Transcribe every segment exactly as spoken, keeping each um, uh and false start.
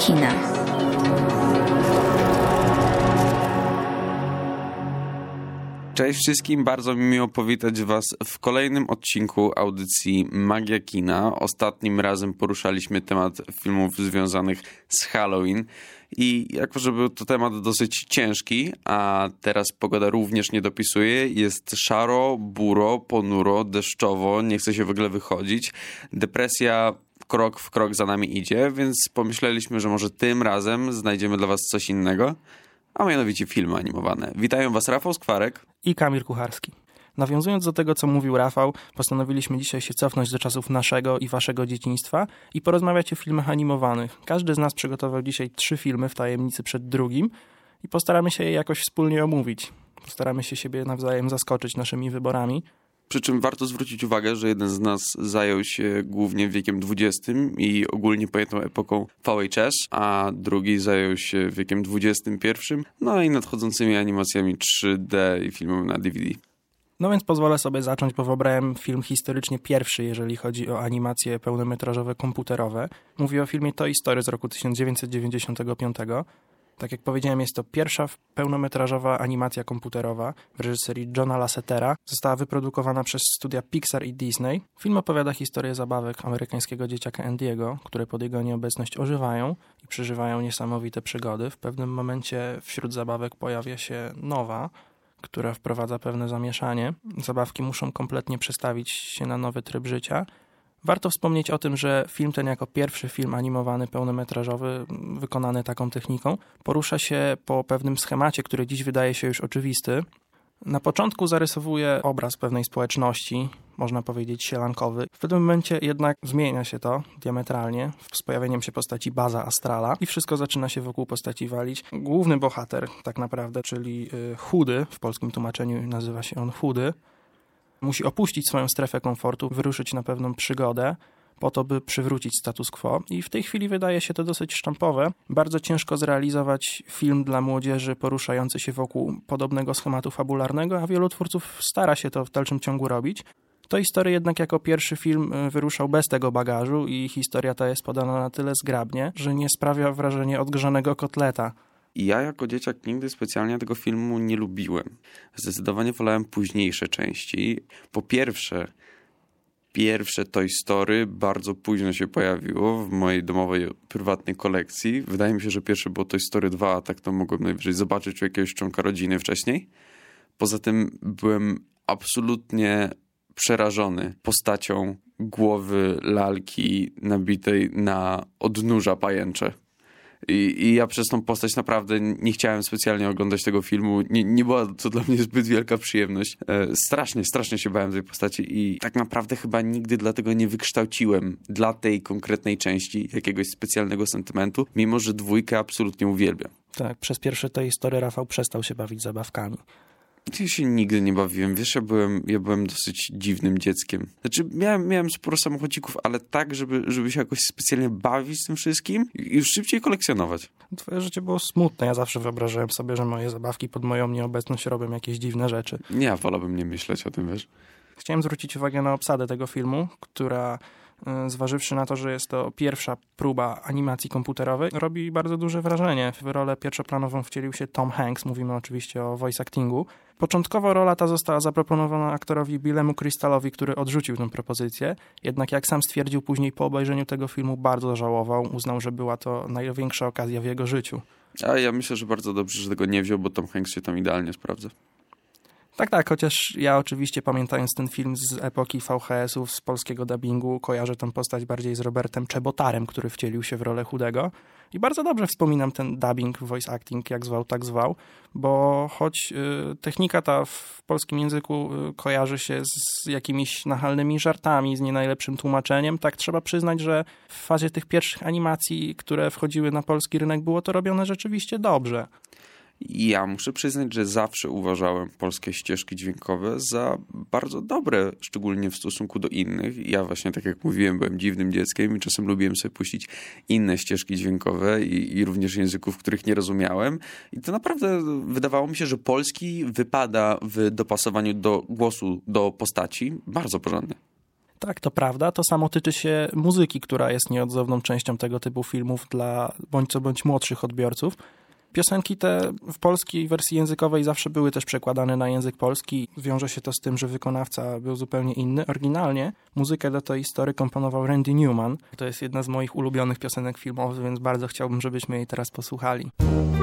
kina. Cześć wszystkim, bardzo mi miło powitać Was w kolejnym odcinku audycji Magia Kina. Ostatnim razem poruszaliśmy temat filmów związanych z Halloween i jako, że był to temat dosyć ciężki, a teraz pogoda również nie dopisuje, jest szaro, buro, ponuro, deszczowo, nie chce się w ogóle wychodzić. Depresja krok w krok za nami idzie, więc pomyśleliśmy, że może tym razem znajdziemy dla Was coś innego, a mianowicie filmy animowane. Witają Was Rafał Skwarek i Kamil Kucharski. Nawiązując do tego, co mówił Rafał, postanowiliśmy dzisiaj się cofnąć do czasów naszego i waszego dzieciństwa i porozmawiać o filmach animowanych. Każdy z nas przygotował dzisiaj trzy filmy w tajemnicy przed drugim i postaramy się je jakoś wspólnie omówić. Postaramy się siebie nawzajem zaskoczyć naszymi wyborami. Przy czym warto zwrócić uwagę, że jeden z nas zajął się głównie wiekiem dwudziestym i ogólnie pojętą epoką V H S, a drugi zajął się wiekiem dwudziestym pierwszym, no i nadchodzącymi animacjami trzy D i filmem na D V D. No więc pozwolę sobie zacząć, bo wybrałem film historycznie pierwszy, jeżeli chodzi o animacje pełnometrażowe komputerowe. Mówię o filmie Toy Story z roku tysiąc dziewięćset dziewięćdziesiątego piątego. Tak jak powiedziałem, jest to pierwsza pełnometrażowa animacja komputerowa w reżyserii Johna Lassetera. Została wyprodukowana przez studia Pixar i Disney. Film opowiada historię zabawek amerykańskiego dzieciaka Andy'ego, które pod jego nieobecność ożywają i przeżywają niesamowite przygody. W pewnym momencie wśród zabawek pojawia się nowa, która wprowadza pewne zamieszanie. Zabawki muszą kompletnie przestawić się na nowy tryb życia. Warto wspomnieć o tym, że film ten jako pierwszy film animowany pełnometrażowy wykonany taką techniką porusza się po pewnym schemacie, który dziś wydaje się już oczywisty. Na początku zarysowuje obraz pewnej społeczności, można powiedzieć sielankowy. W pewnym momencie jednak zmienia się to diametralnie z pojawieniem się postaci Buzza Astrala i wszystko zaczyna się wokół postaci walić. Główny bohater tak naprawdę, czyli Chudy, w polskim tłumaczeniu nazywa się on Chudy, musi opuścić swoją strefę komfortu, wyruszyć na pewną przygodę po to, by przywrócić status quo. I w tej chwili wydaje się to dosyć sztampowe. Bardzo ciężko zrealizować film dla młodzieży poruszający się wokół podobnego schematu fabularnego, a wielu twórców stara się to w dalszym ciągu robić. Toy Story jednak jako pierwszy film wyruszał bez tego bagażu i historia ta jest podana na tyle zgrabnie, że nie sprawia wrażenia odgrzanego kotleta. Ja jako dzieciak nigdy specjalnie tego filmu nie lubiłem. Zdecydowanie wolałem późniejsze części. Po pierwsze, pierwsze Toy Story bardzo późno się pojawiło w mojej domowej, prywatnej kolekcji. Wydaje mi się, że pierwsze było Toy Story dwa, a tak to mogłem najwyżej zobaczyć u jakiegoś członka rodziny wcześniej. Poza tym byłem absolutnie przerażony postacią głowy lalki nabitej na odnóża pajęcze. I, I ja przez tą postać naprawdę nie chciałem specjalnie oglądać tego filmu. Nie, nie była to dla mnie zbyt wielka przyjemność. E, strasznie, strasznie się bałem tej postaci i tak naprawdę chyba nigdy dlatego nie wykształciłem dla tej konkretnej części jakiegoś specjalnego sentymentu, mimo że dwójkę absolutnie uwielbiam. Tak, przez pierwsze Toy Story Rafał przestał się bawić zabawkami. Ja się nigdy nie bawiłem. Wiesz, ja byłem, ja byłem dosyć dziwnym dzieckiem. Znaczy, miałem, miałem sporo samochodzików, ale tak, żeby, żeby się jakoś specjalnie bawić z tym wszystkim i już szybciej kolekcjonować. Twoje życie było smutne. Ja zawsze wyobrażałem sobie, że moje zabawki pod moją nieobecność robią jakieś dziwne rzeczy. Ja wolałbym nie myśleć o tym, wiesz. Chciałem zwrócić uwagę na obsadę tego filmu, która zważywszy na to, że jest to pierwsza próba animacji komputerowej, robi bardzo duże wrażenie. W rolę pierwszoplanową wcielił się Tom Hanks, mówimy oczywiście o voice actingu. Początkowo rola ta została zaproponowana aktorowi Billemu Crystalowi, który odrzucił tę propozycję, jednak jak sam stwierdził później po obejrzeniu tego filmu, bardzo żałował, uznał, że była to największa okazja w jego życiu. A ja myślę, że bardzo dobrze, że tego nie wziął, bo Tom Hanks się tam idealnie sprawdza. Tak, tak, chociaż ja oczywiście pamiętając ten film z epoki V H S-ów, z polskiego dubbingu, kojarzę tę postać bardziej z Robertem Czebotarem, który wcielił się w rolę Chudego. I bardzo dobrze wspominam ten dubbing, voice acting, jak zwał, tak zwał, bo choć y, technika ta w polskim języku y, kojarzy się z jakimiś nachalnymi żartami, z nie najlepszym tłumaczeniem, tak trzeba przyznać, że w fazie tych pierwszych animacji, które wchodziły na polski rynek, było to robione rzeczywiście dobrze. Ja muszę przyznać, że zawsze uważałem polskie ścieżki dźwiękowe za bardzo dobre, szczególnie w stosunku do innych. Ja właśnie, tak jak mówiłem, byłem dziwnym dzieckiem i czasem lubiłem sobie puścić inne ścieżki dźwiękowe i, i również języków, których nie rozumiałem. I to naprawdę wydawało mi się, że polski wypada w dopasowaniu do głosu, do postaci bardzo porządnie. Tak, to prawda. To samo tyczy się muzyki, która jest nieodzowną częścią tego typu filmów dla bądź co bądź młodszych odbiorców. Piosenki te w polskiej wersji językowej zawsze były też przekładane na język polski. Wiąże się to z tym, że wykonawca był zupełnie inny. Oryginalnie muzykę do tej historii komponował Randy Newman. To jest jedna z moich ulubionych piosenek filmowych, więc bardzo chciałbym, żebyśmy jej teraz posłuchali.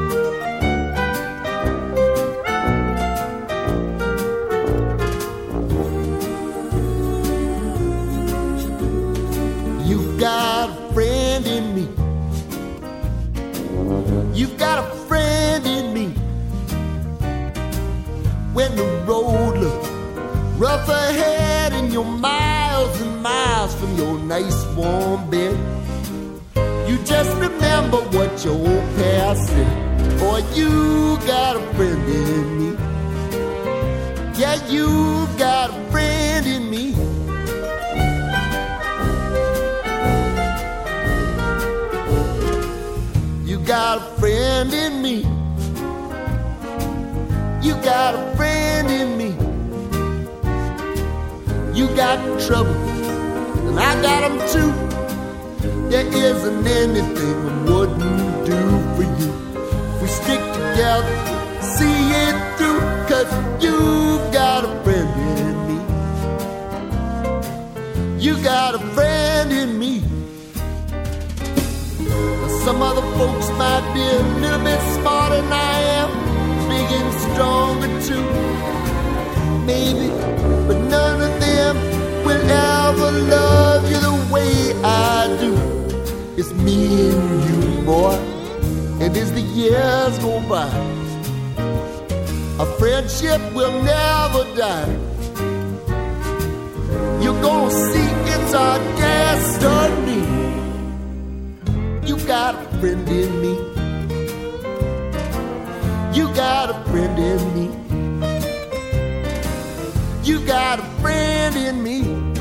You've got a friend in me. You've got a friend in me. When the road looks rough ahead and you're miles and miles from your nice warm bed, you just remember what your old past said. Boy, you got a friend in me. Yeah, you've got a friend in me. You got a friend in me. You got a friend in me. You got trouble, and I got them too. There isn't anything I wouldn't do for you. If we stick together, see it through, 'cause you've got a friend in me. You got a friend in me. Some other folks might be a little bit smarter than I am, big and stronger too, maybe, but none of them will ever love you the way I do. It's me and you, boy, and as the years go by, our friendship will never die. You're gonna see it's our destiny. You got a friend in me. You got a friend in me. You got a friend in me.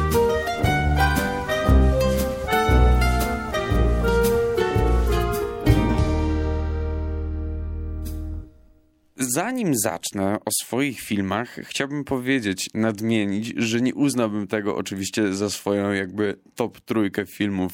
Zanim zacznę o swoich filmach, chciałbym powiedzieć, nadmienić, że nie uznałbym tego oczywiście za swoją jakby top trójkę filmów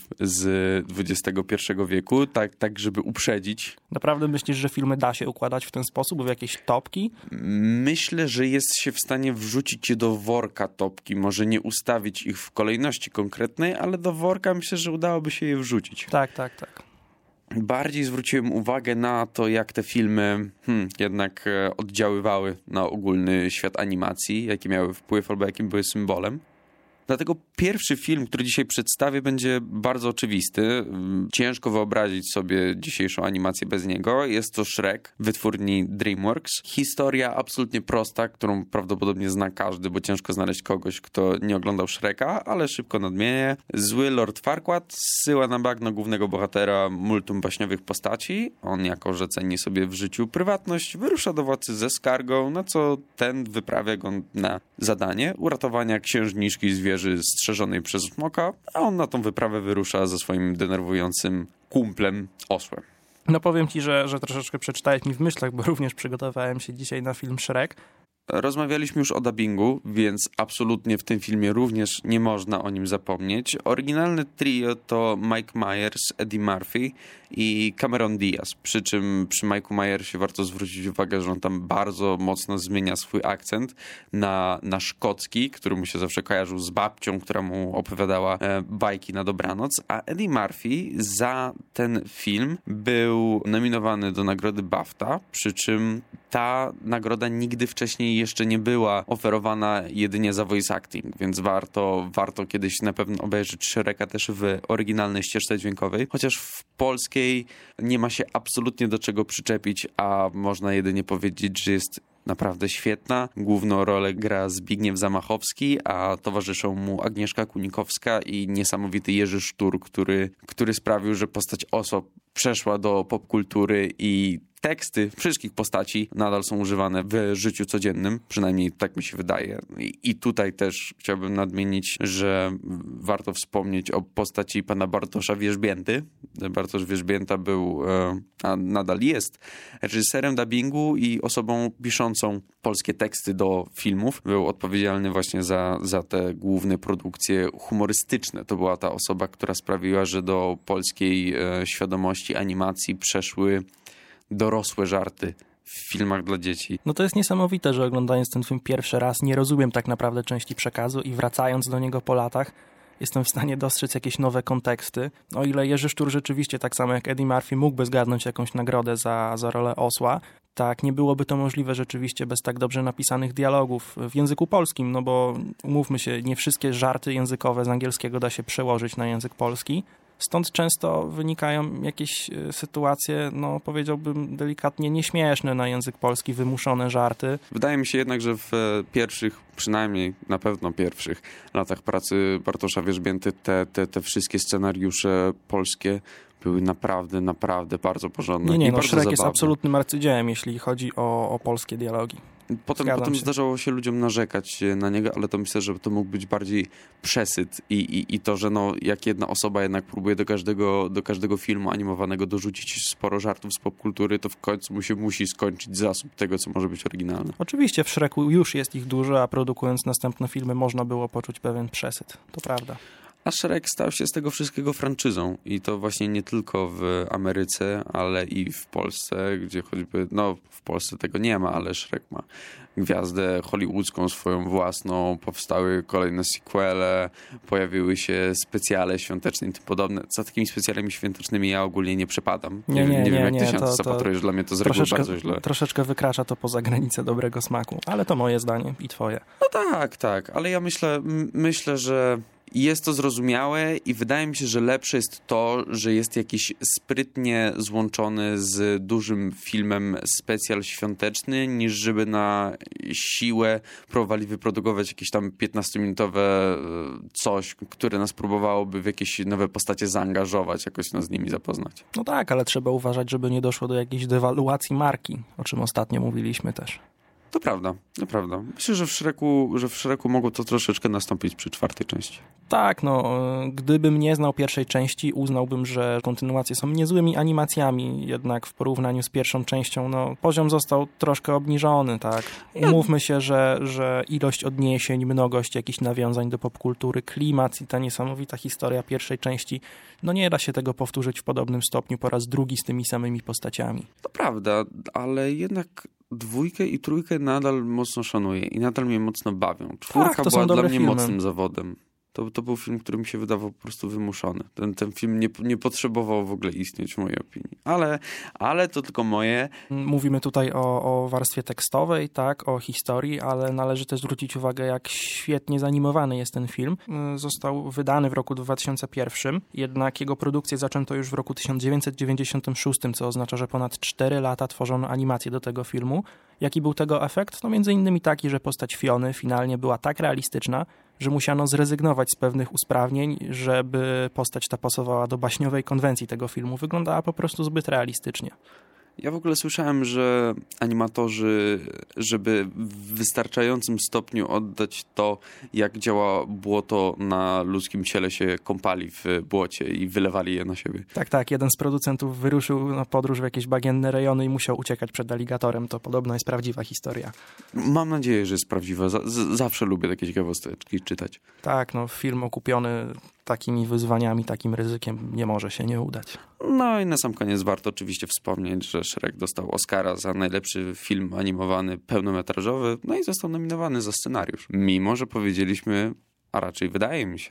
z dwudziestego pierwszego wieku, tak, tak żeby uprzedzić. Naprawdę myślisz, że filmy da się układać w ten sposób, w jakieś topki? Myślę, że jest się w stanie wrzucić je do worka topki, może nie ustawić ich w kolejności konkretnej, ale do worka myślę, że udałoby się je wrzucić. Tak, tak, tak. Bardziej zwróciłem uwagę na to, jak te filmy hmm, jednak oddziaływały na ogólny świat animacji, jaki miały wpływ albo jakim były symbolem. Dlatego pierwszy film, który dzisiaj przedstawię, będzie bardzo oczywisty. Ciężko wyobrazić sobie dzisiejszą animację bez niego. Jest to Shrek, wytwórni DreamWorks. Historia absolutnie prosta, którą prawdopodobnie zna każdy, bo ciężko znaleźć kogoś, kto nie oglądał Shreka, ale szybko nadmienię. Zły Lord Farquaad zsyła na bagno głównego bohatera multum baśniowych postaci. On, jako że ceni sobie w życiu prywatność, wyrusza do władcy ze skargą, na co ten wyprawia go na zadanie uratowania księżniczki zwierzy strzeżonej przez smoka, a on na tą wyprawę wyrusza ze swoim denerwującym kumplem osłem. No powiem ci, że, że troszeczkę przeczytałeś mi w myślach, bo również przygotowałem się dzisiaj na film Shrek. Rozmawialiśmy już o dubbingu, więc absolutnie w tym filmie również nie można o nim zapomnieć. Oryginalne trio to Mike Myers, Eddie Murphy i Cameron Diaz, przy czym przy Mike'u Myersie warto zwrócić uwagę, że on tam bardzo mocno zmienia swój akcent na, na szkocki, który mu się zawsze kojarzył z babcią, która mu opowiadała e, bajki na dobranoc, a Eddie Murphy za ten film był nominowany do nagrody BAFTA, przy czym ta nagroda nigdy wcześniej jeszcze nie była oferowana jedynie za voice acting, więc warto, warto kiedyś na pewno obejrzeć Shreka też w oryginalnej ścieżce dźwiękowej, chociaż w polskiej nie ma się absolutnie do czego przyczepić, a można jedynie powiedzieć, że jest naprawdę świetna. Główną rolę gra Zbigniew Zamachowski, a towarzyszą mu Agnieszka Kunikowska i niesamowity Jerzy Sztur, który, który sprawił, że postać Oso przeszła do popkultury i teksty wszystkich postaci nadal są używane w życiu codziennym, przynajmniej tak mi się wydaje. I, i tutaj też chciałbym nadmienić, że warto wspomnieć o postaci pana Bartosza Wierzbięty. Bartosz Wierzbięta był, a nadal jest, reżyserem dubbingu i osobą piszącą polskie teksty do filmów. Był odpowiedzialny właśnie za, za te główne produkcje humorystyczne. To była ta osoba, która sprawiła, że do polskiej e, świadomości animacji przeszły dorosłe żarty w filmach dla dzieci. No to jest niesamowite, że oglądając ten film pierwszy raz nie rozumiem tak naprawdę części przekazu i wracając do niego po latach jestem w stanie dostrzec jakieś nowe konteksty. O ile Jerzy Sztur rzeczywiście, tak samo jak Eddie Murphy, mógłby zgarnąć jakąś nagrodę za, za rolę osła, tak nie byłoby to możliwe rzeczywiście bez tak dobrze napisanych dialogów w języku polskim, no bo umówmy się, nie wszystkie żarty językowe z angielskiego da się przełożyć na język polski. Stąd często wynikają jakieś sytuacje, no powiedziałbym delikatnie nieśmieszne na język polski, wymuszone żarty. Wydaje mi się jednak, że w pierwszych, przynajmniej na pewno pierwszych latach pracy Bartosza Wierzbięty te, te, te wszystkie scenariusze polskie były naprawdę, naprawdę bardzo porządne. Nie, nie, i no bardzo Shrek zabawne. jest absolutnym arcydziełem, jeśli chodzi o, o polskie dialogi. Potem, potem zdarzało się ludziom narzekać na niego, ale to myślę, że to mógł być bardziej przesyt i, i, i to, że no, jak jedna osoba jednak próbuje do każdego, do każdego filmu animowanego dorzucić sporo żartów z popkultury, to w końcu mu się musi skończyć zasób tego, co może być oryginalne. Oczywiście w Shreku już jest ich dużo, a produkując następne filmy można było poczuć pewien przesyt. To prawda. A Shrek stał się z tego wszystkiego franczyzą i to właśnie nie tylko w Ameryce, ale i w Polsce, gdzie choćby, no w Polsce tego nie ma, ale Shrek ma gwiazdę hollywoodzką swoją własną, powstały kolejne sequele, pojawiły się specjale świąteczne i tym podobne. Za takimi specjalami świątecznymi ja ogólnie nie przepadam. Nie, nie, nie, nie wiem jak nie, ty się na to zapatrujesz, dla mnie to z reguły bardzo źle. Troszeczkę wykracza to poza granicę dobrego smaku, ale to moje zdanie i twoje. No tak, tak, ale ja myślę, myślę, że jest to zrozumiałe i wydaje mi się, że lepsze jest to, że jest jakiś sprytnie złączony z dużym filmem specjal świąteczny, niż żeby na siłę próbowali wyprodukować jakieś tam piętnastominutowe coś, które nas próbowałoby w jakieś nowe postacie zaangażować, jakoś nas z nimi zapoznać. No tak, ale trzeba uważać, żeby nie doszło do jakiejś dewaluacji marki, o czym ostatnio mówiliśmy też. To prawda, to prawda. Myślę, że w Shreku, że w Shreku mogło to troszeczkę nastąpić przy czwartej części. Tak, no, gdybym nie znał pierwszej części, uznałbym, że kontynuacje są niezłymi animacjami, jednak w porównaniu z pierwszą częścią, no, poziom został troszkę obniżony, tak. Umówmy się, że, że ilość odniesień, mnogość jakichś nawiązań do popkultury, klimat i ta niesamowita historia pierwszej części, no nie da się tego powtórzyć w podobnym stopniu po raz drugi z tymi samymi postaciami. To prawda, ale jednak dwójkę i trójkę nadal mocno szanuję i nadal mnie mocno bawią. Czwórka tak, to była są dla mnie filmy. mocnym zawodem. To, to był film, który mi się wydawał po prostu wymuszony. Ten, ten film nie, nie potrzebował w ogóle istnieć w mojej opinii. Ale, ale to tylko moje. Mówimy tutaj o, o warstwie tekstowej, tak, o historii, ale należy też zwrócić uwagę, jak świetnie zanimowany jest ten film. Został wydany w roku dwa tysiące pierwszym, jednak jego produkcję zaczęto już w roku tysiąc dziewięćset dziewięćdziesiątym szóstym, co oznacza, że ponad cztery lata tworzono animację do tego filmu. Jaki był tego efekt? No między innymi taki, że postać Fiony finalnie była tak realistyczna, że musiano zrezygnować z pewnych usprawnień, żeby postać ta pasowała do baśniowej konwencji tego filmu. Wyglądała po prostu zbyt realistycznie. Ja w ogóle słyszałem, że animatorzy, żeby w wystarczającym stopniu oddać to, jak działa błoto na ludzkim ciele, się kąpali w błocie i wylewali je na siebie. Tak, tak. Jeden z producentów wyruszył na podróż w jakieś bagienne rejony i musiał uciekać przed aligatorem. To podobno jest prawdziwa historia. Mam nadzieję, że jest prawdziwa. Z- z- zawsze lubię takie ciekawosteczki czytać. Tak, no film okupiony takimi wyzwaniami, takim ryzykiem nie może się nie udać. No i na sam koniec warto oczywiście wspomnieć, że Shrek dostał Oscara za najlepszy film animowany pełnometrażowy, no i został nominowany za scenariusz. Mimo że powiedzieliśmy, a raczej wydaje mi się,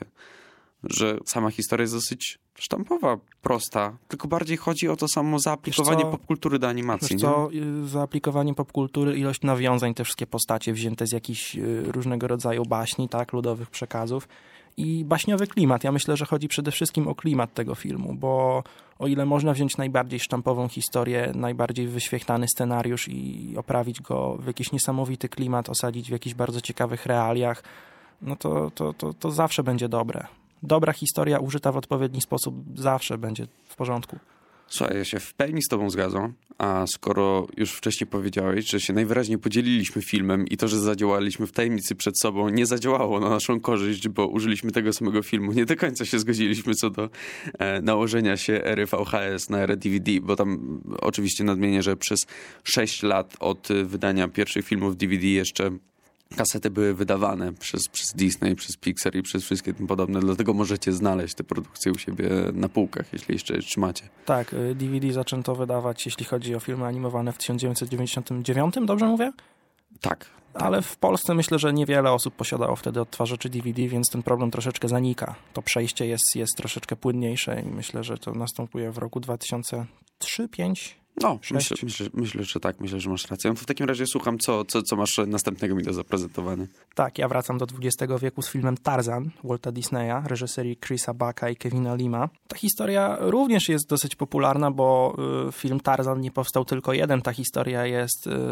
że sama historia jest dosyć sztampowa, prosta, tylko bardziej chodzi o to samo zaaplikowanie popkultury do animacji. Wiesz co, zaaplikowanie popkultury, ilość nawiązań, te wszystkie postacie wzięte z jakichś różnego rodzaju baśni, tak, ludowych przekazów i baśniowy klimat. Ja myślę, że chodzi przede wszystkim o klimat tego filmu, bo o ile można wziąć najbardziej sztampową historię, najbardziej wyświechtany scenariusz i oprawić go w jakiś niesamowity klimat, osadzić w jakichś bardzo ciekawych realiach, no to, to, to, to zawsze będzie dobre. Dobra historia użyta w odpowiedni sposób zawsze będzie w porządku. Słuchaj, ja się w pełni z tobą zgadzam, a skoro już wcześniej powiedziałeś, że się najwyraźniej podzieliliśmy filmem i to, że zadziałaliśmy w tajemnicy przed sobą, nie zadziałało na naszą korzyść, bo użyliśmy tego samego filmu. Nie do końca się zgodziliśmy co do e, nałożenia się ery V H S na erę D V D, bo tam oczywiście nadmienię, że przez sześć lat od wydania pierwszych filmów D V D jeszcze kasety były wydawane przez, przez Disney, przez Pixar i przez wszystkie tym podobne, dlatego możecie znaleźć te produkcje u siebie na półkach, jeśli jeszcze je trzymacie. Tak, D V D zaczęto wydawać, jeśli chodzi o filmy animowane w tysiąc dziewięćset dziewięćdziesiątym dziewiątym, dobrze mówię? Tak. Ale w Polsce myślę, że niewiele osób posiadało wtedy odtwarzaczy D V D, więc ten problem troszeczkę zanika. To przejście jest, jest troszeczkę płynniejsze i myślę, że to następuje w roku dwa tysiące trzy, pięć. No, myślę, myślę, myślę, że tak, myślę, że masz rację. No to w takim razie słucham, co, co, co masz następnego mi do zaprezentowania. Tak, ja wracam do dwudziestego wieku z filmem Tarzan Walta Disneya, reżyserii Chrisa Bucka i Kevina Lima. Ta historia również jest dosyć popularna, bo y, film Tarzan nie powstał tylko jeden. Ta historia jest y,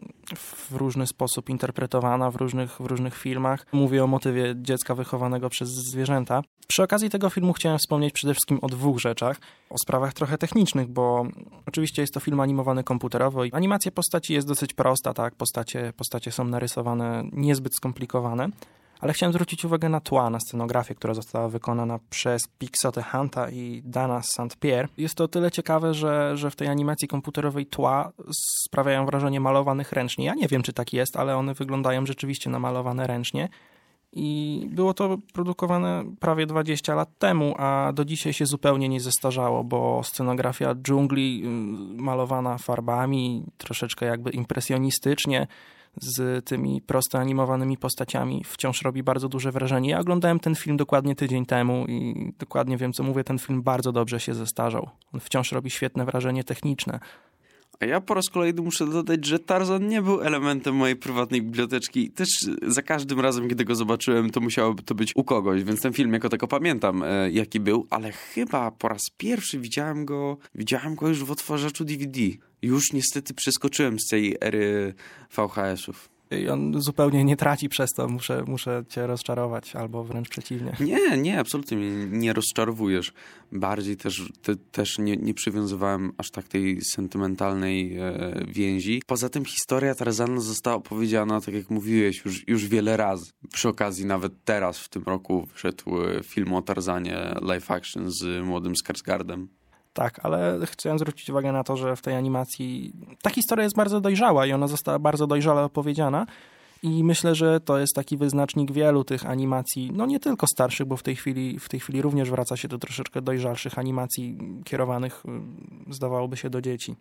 w różny sposób interpretowana w różnych, w różnych filmach. Mówię o motywie dziecka wychowanego przez zwierzęta. Przy okazji tego filmu chciałem wspomnieć przede wszystkim o dwóch rzeczach. O sprawach trochę technicznych, bo oczywiście jest to film animowany komputerowo i animacja postaci jest dosyć prosta, tak? Postacie, postacie są narysowane niezbyt skomplikowane, ale chciałem zwrócić uwagę na tła, na scenografię, która została wykonana przez Pixote Hunta i Dana Saint Pierre. Jest to o tyle ciekawe, że, że w tej animacji komputerowej tła sprawiają wrażenie malowanych ręcznie. Ja nie wiem, czy tak jest, ale one wyglądają rzeczywiście namalowane ręcznie. I było to produkowane prawie dwadzieścia lat temu, a do dzisiaj się zupełnie nie zestarzało, bo scenografia dżungli malowana farbami, troszeczkę jakby impresjonistycznie, z tymi prosto animowanymi postaciami wciąż robi bardzo duże wrażenie. Ja oglądałem ten film dokładnie tydzień temu i dokładnie wiem, co mówię, ten film bardzo dobrze się zestarzał. On wciąż robi świetne wrażenie techniczne. A ja po raz kolejny muszę dodać, że Tarzan nie był elementem mojej prywatnej biblioteczki. Też za każdym razem, kiedy go zobaczyłem, to musiałoby to być u kogoś, więc ten film jako tako pamiętam, e, jaki był, ale chyba po raz pierwszy widziałem go, widziałem go już w odtwarzaczu D V D. Już niestety przeskoczyłem z tej ery V H S-ów. I on zupełnie nie traci przez to, muszę, muszę cię rozczarować, albo wręcz przeciwnie. Nie, nie, absolutnie mnie nie rozczarowujesz. Bardziej też, te, też nie, nie przywiązywałem aż tak tej sentymentalnej e, więzi. Poza tym historia Tarzana została opowiedziana, tak jak mówiłeś, już, już wiele razy. Przy okazji nawet teraz w tym roku wyszedł film o Tarzanie live action z młodym Skarsgårdem. Tak, ale chciałem zwrócić uwagę na to, że w tej animacji ta historia jest bardzo dojrzała i ona została bardzo dojrzale opowiedziana i myślę, że to jest taki wyznacznik wielu tych animacji, no nie tylko starszych, bo w tej chwili, w tej chwili również wraca się do troszeczkę dojrzalszych animacji kierowanych, zdawałoby się, do dzieci.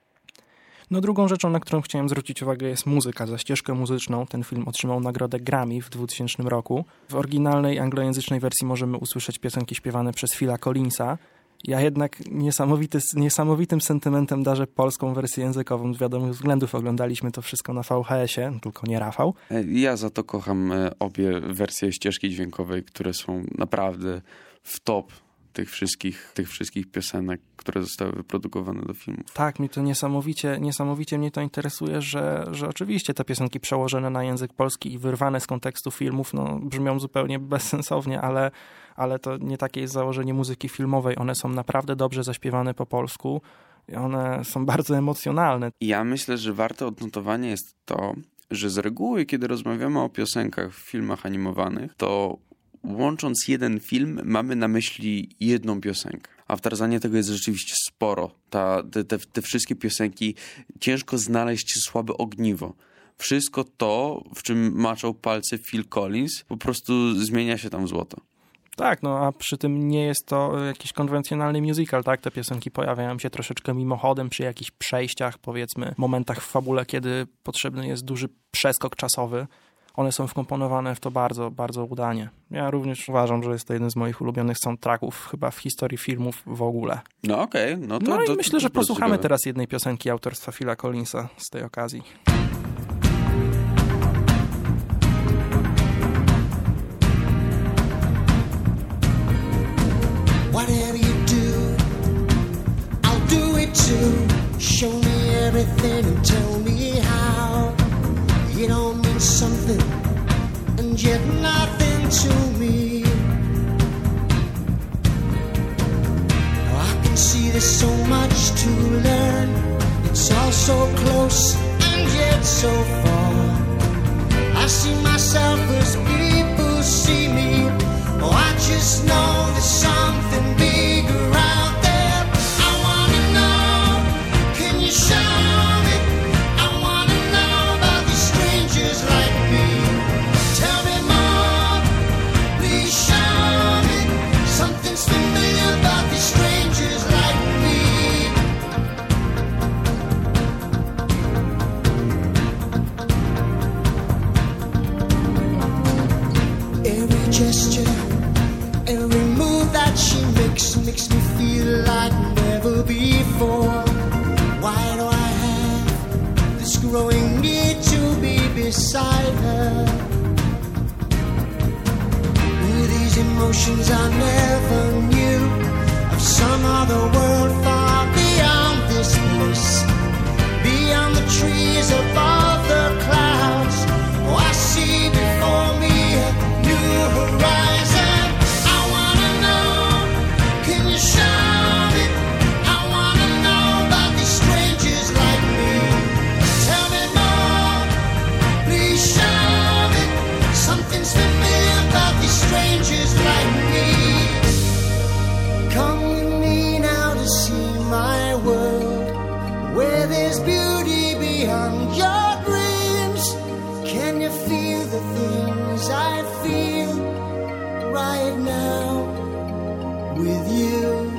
No drugą rzeczą, na którą chciałem zwrócić uwagę, jest muzyka. Za ścieżkę muzyczną ten film otrzymał nagrodę Grammy w dwutysięcznym roku. W oryginalnej anglojęzycznej wersji możemy usłyszeć piosenki śpiewane przez Phila Collinsa. Ja jednak niesamowity, niesamowitym sentymentem darzę polską wersję językową. Z wiadomych względów oglądaliśmy to wszystko na V H S-ie, tylko nie Rafał. Ja za to kocham obie wersje ścieżki dźwiękowej, które są naprawdę w top tych wszystkich, tych wszystkich piosenek, które zostały wyprodukowane do filmu. Tak, mnie to niesamowicie, niesamowicie mnie to interesuje, że, że oczywiście te piosenki przełożone na język polski i wyrwane z kontekstu filmów, no, brzmią zupełnie bezsensownie, ale, ale to nie takie jest założenie muzyki filmowej. One są naprawdę dobrze zaśpiewane po polsku i one są bardzo emocjonalne. Ja myślę, że warte odnotowania jest to, że z reguły, kiedy rozmawiamy o piosenkach w filmach animowanych, to łącząc jeden film, mamy na myśli jedną piosenkę. A w Tarzanie tego jest rzeczywiście sporo. Ta, te, te, te wszystkie piosenki, ciężko znaleźć słabe ogniwo. Wszystko to, w czym maczał palce Phil Collins, po prostu zmienia się tam w złoto. Tak, no a przy tym nie jest to jakiś konwencjonalny musical, tak? Te piosenki pojawiają się troszeczkę mimochodem przy jakichś przejściach, powiedzmy, momentach w fabule, kiedy potrzebny jest duży przeskok czasowy. One są wkomponowane w to bardzo, bardzo udanie. Ja również uważam, że jest to jeden z moich ulubionych soundtracków chyba w historii filmów w ogóle. No okej. Okay. No, to, no i to, myślę, to że posłuchamy teraz jednej piosenki autorstwa Phila Collinsa z tej okazji. Whatever you do, I'll do it too. Show me everything and tell me how. You don't mean something and yet nothing to me. Oh, I can see the there's so much to learn. It's all so close and yet so far. I see myself as people see me. Oh, I just know there's something bigger out there. I wanna know, can you show me? I wanna know about these strangers like me. Tell me more, please show me. Something's familiar about these strangers like me. Every gesture, every move that she makes makes me feel like never before. Why do I have this growing need to be beside her? With these emotions I never knew of some other world far beyond this place, beyond the trees, above the clouds. Oh, I see before me a new horizon. I wanna know, can you show me? I wanna know about these strangers like me. Tell me more, please show me. Something's familiar about these strangers like me. Come with me now to see my world, where there's beauty beyond your dreams. Can you feel the things I feel right now with you?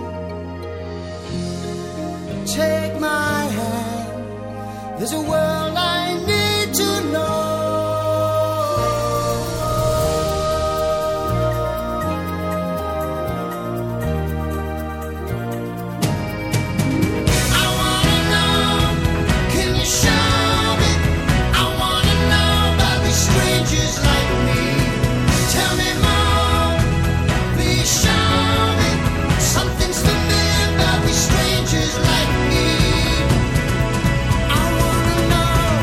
Take my hand, there's a world I need to know. I wanna know, can you show me? I wanna know about these strangers like me. Tell me more, please show me. Something's familiar about these strangers like me. I wanna know.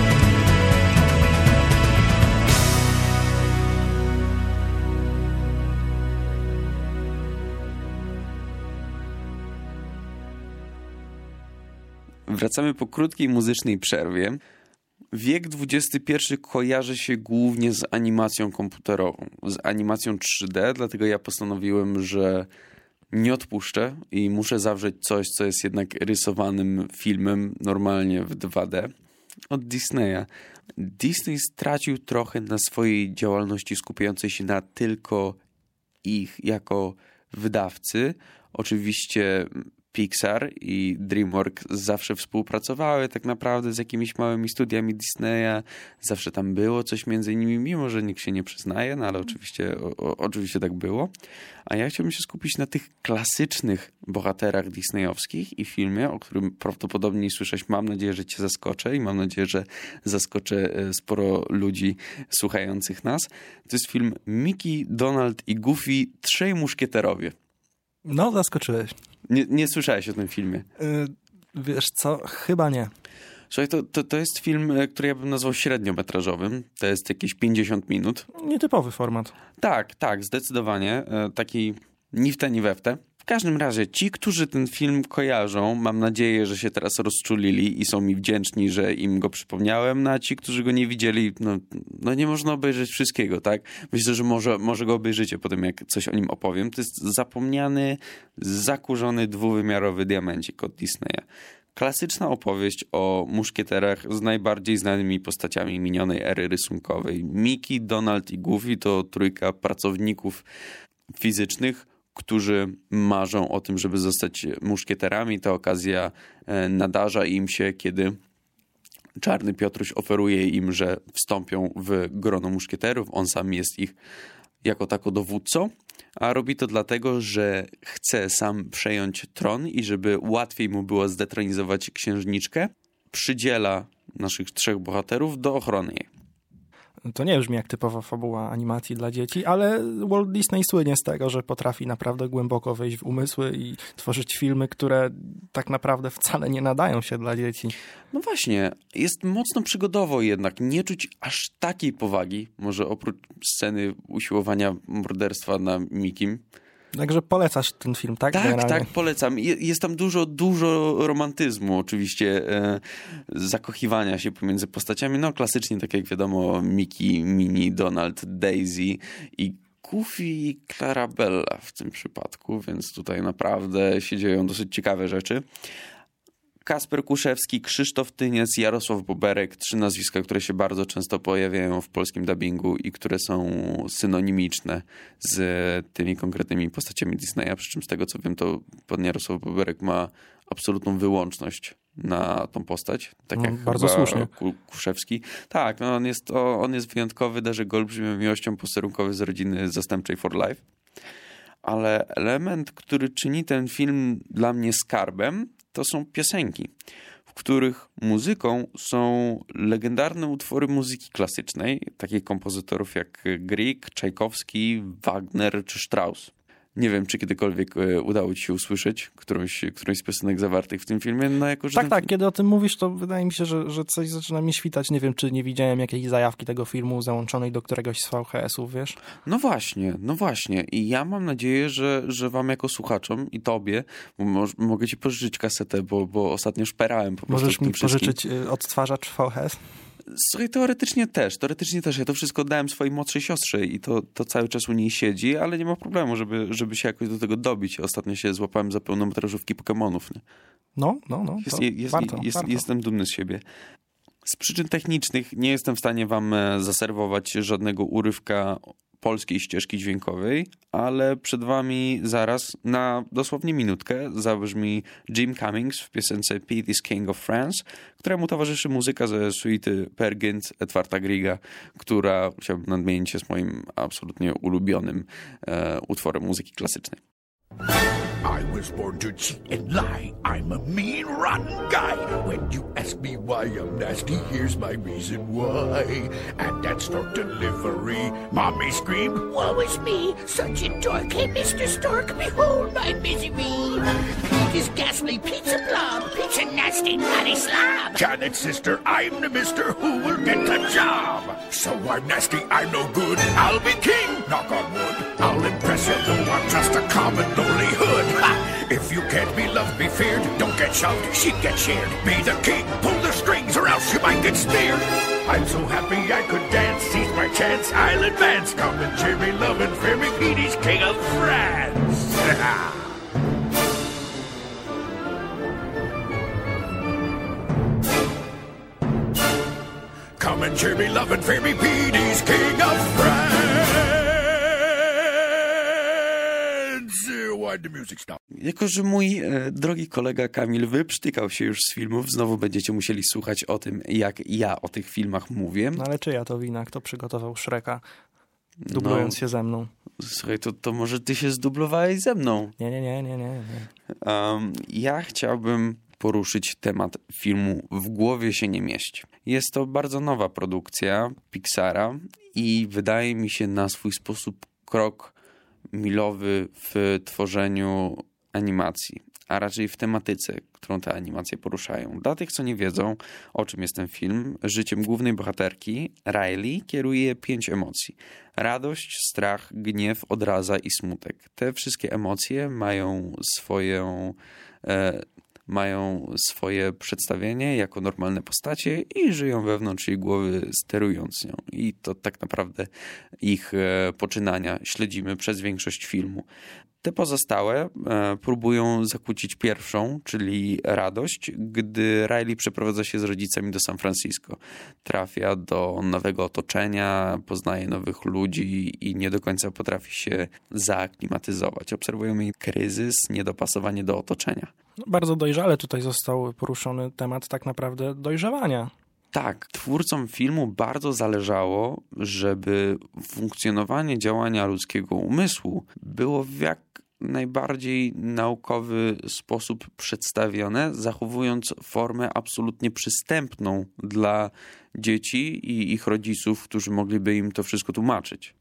Wracamy po krótkiej muzycznej przerwie. Wiek dwudziesty pierwszy kojarzy się głównie z animacją komputerową, z animacją trzy D, dlatego ja postanowiłem, że nie odpuszczę i muszę zawrzeć coś, co jest jednak rysowanym filmem normalnie w dwa D od Disneya. Disney stracił trochę na swojej działalności skupiającej się na tylko ich jako wydawcy. Oczywiście Pixar i DreamWorks zawsze współpracowały tak naprawdę z jakimiś małymi studiami Disneya. Zawsze tam było coś między nimi, mimo że nikt się nie przyznaje, no ale oczywiście, o, o, oczywiście tak było. A ja chciałbym się skupić na tych klasycznych bohaterach disneyowskich i filmie, o którym prawdopodobnie słyszeć. Mam nadzieję, że cię zaskoczę i mam nadzieję, że zaskoczę sporo ludzi słuchających nas. To jest film Mickey, Donald i Goofy, Trzej Muszkieterowie. No, zaskoczyłeś. Nie, nie słyszałeś o tym filmie? Yy, wiesz co? Chyba nie. Słuchaj, to, to, to jest film, który ja bym nazwał średniometrażowym. To jest jakieś pięćdziesiąt minut. Nietypowy format. Tak, tak, zdecydowanie. Taki ni w te, ni we w te. W każdym razie ci, którzy ten film kojarzą, mam nadzieję, że się teraz rozczulili i są mi wdzięczni, że im go przypomniałem, no a ci, którzy go nie widzieli, no, no nie można obejrzeć wszystkiego, tak? Myślę, że może, może go obejrzycie po tym, jak coś o nim opowiem. To jest zapomniany, zakurzony, dwuwymiarowy diamencik od Disneya. Klasyczna opowieść o muszkieterach z najbardziej znanymi postaciami minionej ery rysunkowej. Mickey, Donald i Goofy to trójka pracowników fizycznych, którzy marzą o tym, żeby zostać muszkieterami. Ta okazja nadarza im się, kiedy Czarny Piotruś oferuje im, że wstąpią w grono muszkieterów. On sam jest ich jako tako dowódcą, a robi to dlatego, że chce sam przejąć tron i żeby łatwiej mu było zdetronizować księżniczkę, przydziela naszych trzech bohaterów do ochrony jej. To nie brzmi jak typowa fabuła animacji dla dzieci, ale Walt Disney słynie z tego, że potrafi naprawdę głęboko wejść w umysły i tworzyć filmy, które tak naprawdę wcale nie nadają się dla dzieci. No właśnie, jest mocno przygodowo jednak. Nie czuć aż takiej powagi, może oprócz sceny usiłowania morderstwa na Mickim. Także polecasz ten film, tak? Tak, Generalnie. tak, polecam. Jest tam dużo, dużo romantyzmu oczywiście, e, zakochiwania się pomiędzy postaciami. No klasycznie, tak jak wiadomo, Mickey, Minnie, Donald, Daisy i Goofy i Clarabella w tym przypadku, więc tutaj naprawdę się dzieją dosyć ciekawe rzeczy. Kasper Kuszewski, Krzysztof Tyniec, Jarosław Boberek, trzy nazwiska, które się bardzo często pojawiają w polskim dubbingu i które są synonimiczne z tymi konkretnymi postaciami Disneya, przy czym z tego co wiem, to pan Jarosław Boberek ma absolutną wyłączność na tą postać, tak jak no, bardzo słusznie. Kuszewski. Tak, no on, jest, on jest wyjątkowy, darzy go olbrzymią miłością, posterunkowy z rodziny zastępczej for life. Ale element, który czyni ten film dla mnie skarbem, to są piosenki, w których muzyką są legendarne utwory muzyki klasycznej, takich kompozytorów jak Grieg, Czajkowski, Wagner czy Strauss. Nie wiem, czy kiedykolwiek udało ci się usłyszeć którąś, którąś z piosenek zawartych w tym filmie. No, jako, że tak, ten... tak. Kiedy o tym mówisz, to wydaje mi się, że, że coś zaczyna mi świtać. Nie wiem, czy nie widziałem jakiejś zajawki tego filmu załączonej do któregoś z V H S-ów, wiesz? No właśnie, no właśnie. I ja mam nadzieję, że, że wam jako słuchaczom i tobie, bo mo- mogę ci pożyczyć kasetę, bo, bo ostatnio szperałem po prostu. Możesz mi wszystkim. pożyczyć y, odtwarzacz V H S? Słuchaj, teoretycznie też, teoretycznie też. Ja to wszystko dałem swojej młodszej siostrze i to, to cały czas u niej siedzi, ale nie ma problemu, żeby, żeby się jakoś do tego dobić. Ostatnio się złapałem za pełnometrażówki Pokemonów. Nie? No, no, no. Jest, jest, warto, jest, warto. Jestem dumny z siebie. Z przyczyn technicznych nie jestem w stanie wam zaserwować żadnego urywka polskiej ścieżki dźwiękowej, ale przed wami zaraz na dosłownie minutkę zabrzmi Jim Cummings w piosence Pete is King of France, któremu towarzyszy muzyka ze suity Peer Gynt Edwarda Grieга, która, chciałbym nadmienić, jest moim absolutnie ulubionym e, utworem muzyki klasycznej. I was born to cheat and lie. I'm a mean, rotten guy. When you ask me why I'm nasty, here's my reason why. At that Stork delivery, Mommy screamed, woe is me, such a dork. Hey, Mister Stork, behold my misery. Pete is ghastly, Pete's a blob, Pete's a nasty, naughty slob. Janet's sister, I'm the mister who will get the job. So I'm nasty, I'm no good, I'll be king, knock on wood. I'll impress you, though I'm just a common lowly hood. Ha! If you can't be loved, be feared, don't get shoved, sheep get sheared. Be the king, pull the strings, or else you might get speared. I'm so happy I could dance, seize my chance, I'll advance. Come and cheer me, love and fear me, Petey's king of France. Come and cheer me, love and fear me, Petey's king of France. Why the music stop? Jako że mój e, drogi kolega Kamil wyprztykał się już z filmów, znowu będziecie musieli słuchać o tym, jak ja o tych filmach mówię. No ale czyja to wina? Kto przygotował Shreka, dublując no, się ze mną? Słuchaj, to, to może ty się zdublowałeś ze mną. Nie, nie, nie, nie, nie. nie. Um, ja chciałbym poruszyć temat filmu W głowie się nie mieści. Jest to bardzo nowa produkcja Pixara i wydaje mi się na swój sposób krok milowy w tworzeniu animacji, a raczej w tematyce, którą te animacje poruszają. Dla tych, co nie wiedzą, o czym jest ten film, życiem głównej bohaterki, Riley, kieruje pięć emocji. Radość, strach, gniew, odraza i smutek. Te wszystkie emocje mają swoją... E, mają swoje przedstawienie jako normalne postacie i żyją wewnątrz jej głowy, sterując nią. I to tak naprawdę ich poczynania śledzimy przez większość filmu. Te pozostałe e, próbują zakłócić pierwszą, czyli radość, gdy Riley przeprowadza się z rodzicami do San Francisco. Trafia do nowego otoczenia, poznaje nowych ludzi i nie do końca potrafi się zaaklimatyzować. Obserwujemy jej kryzys, niedopasowanie do otoczenia. Bardzo dojrzale tutaj został poruszony temat tak naprawdę dojrzewania. Tak, twórcom filmu bardzo zależało, żeby funkcjonowanie działania ludzkiego umysłu było w jak najbardziej naukowy sposób przedstawione, zachowując formę absolutnie przystępną dla dzieci i ich rodziców, którzy mogliby im to wszystko tłumaczyć.